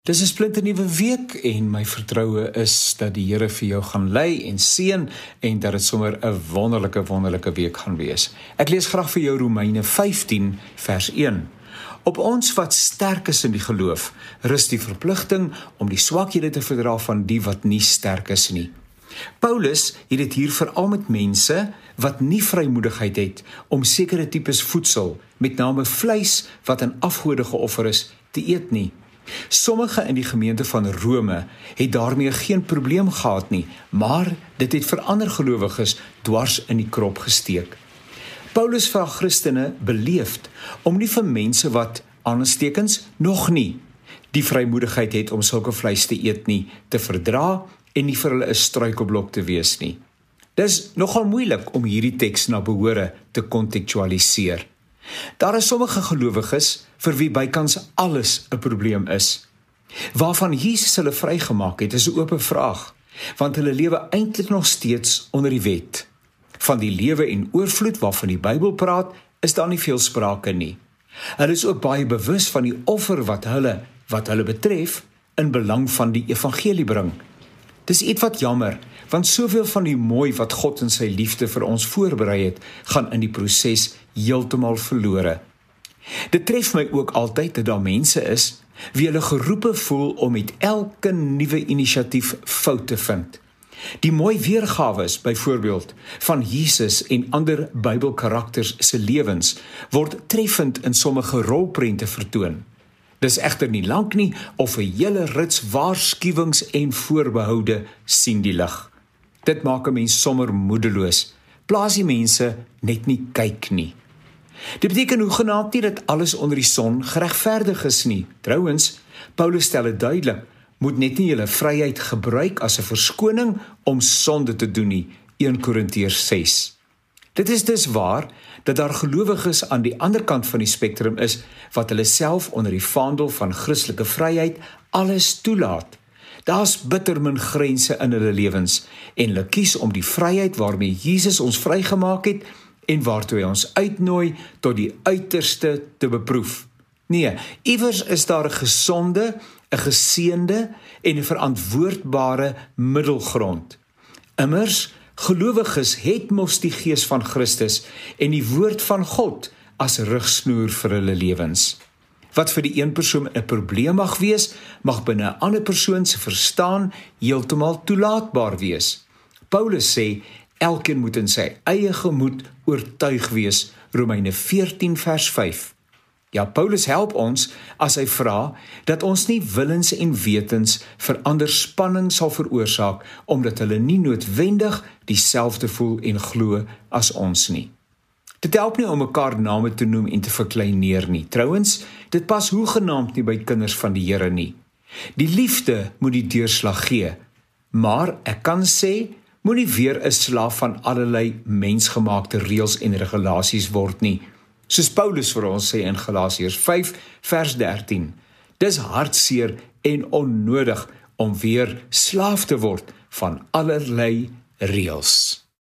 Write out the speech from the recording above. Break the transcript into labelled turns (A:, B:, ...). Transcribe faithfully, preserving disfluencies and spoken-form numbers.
A: Dis 'n splinternuwe week en my vertroue is dat die Here vir jou gaan lei en seën en dat dit sommer 'n wonderlike wonderlike week gaan wees. Ek lees graag vir jou Romeine vyftien vers een. Op ons wat sterk is in die geloof, rus die verpligting om die swakhede te verdra van die wat nie sterk is nie. Paulus het dit hier veral met mense wat nie vrymoedigheid het om sekere tipes voedsel, met name vleis wat aan afgode geoffer is, te eet nie. Sommige in die gemeente van Rome het daarmee geen probleem gehad nie, maar dit het vir ander gelowiges dwars in die krop gesteek. Paulus vra Christene beleefd om nie vir mense wat aanstekens nog nie die vrymoedigheid het om sulke vleis te eet nie, te verdra en nie vir hulle 'n struikelblok te wees nie. Dis nogal moeilik om hierdie teks na behore te kontekstualiseer. Daar is sommige gelowiges vir wie bykans alles 'n probleem is. Waarvan Jesus hulle vrygemaak het, is 'n oop vraag, want hulle lewe eintlik nog steeds onder die wet. Van die lewe en oorvloed waarvan die Bybel praat, is daar nie veel sprake nie. Hulle is ook baie bewus van die offer wat hulle, wat hulle betref, in belang van die evangelie bring. Dis iets wat jammer, want soveel van die mooi wat God in sy liefde vir ons voorberei het, gaan in die proses heeltemal verlore. Dit tref my ook altyd dat daar mense is, wie hulle geroepe voel om met elke nuwe inisiatief fout te vind. Die mooi weergawe is, byvoorbeeld, van Jesus en ander Bybelkarakters se lewens, word treffend in sommige rolprente vertoon. Dis egter nie lank nie, of 'n hele rits waarskuwings en voorbehoude sien die lig. Dit maak 'n mens sommer moedeloos. Plaas die mense net nie kyk nie. Dit beteken hoegenaamd nie dat alles onder die son geregverdig is nie. Trouwens, Paulus stel dit duidelik, moet net nie julle vryheid gebruik as 'n verskoning om sonde te doen nie, eerste Korintiërs ses. Dit is dus waar dat daar gelowiges aan die ander kant van die spektrum is wat hulle self onder die vaandel van Christelike vryheid alles toelaat. Daar's bitter min grense in hulle lewens en hulle kies om die vryheid waarmee Jesus ons vrygemaak het en waartoe hy ons uitnooi tot die uiterste te beproef. Nee, iewers is daar 'n gesonde, 'n geseënde en 'n verantwoordbare middelgrond. Immers, gelowiges het mos die gees van Christus en die woord van God as rigsnoer vir hulle lewens. Wat vir die een persoon 'n probleem mag wees, mag binne 'n ander persoon se verstaan heeltemal toelaatbaar wees. Paulus sê, elkeen moet in sy eie gemoed oortuig wees, Romeine veertien vers vyf. Ja, Paulus help ons as hy vra dat ons nie willens en wetens vir ander spanning sal veroorsaak, omdat hulle nie noodwendig dieselfde voel en glo as ons nie. Dit help nie om mekaar name te noem en te verkleineer nie. Trouwens, dit pas hoegenaamd nie by kinders van die Here nie. Die liefde moet die deurslag gee, maar ek kan sê, moenie weer 'n slaaf van allerlei mensgemaakte reëls en regulasies word nie. Soos Paulus vir ons sê in Galasiërs vyf vers dertien, dis hartseer en onnodig om weer slaaf te word van allerlei reëls.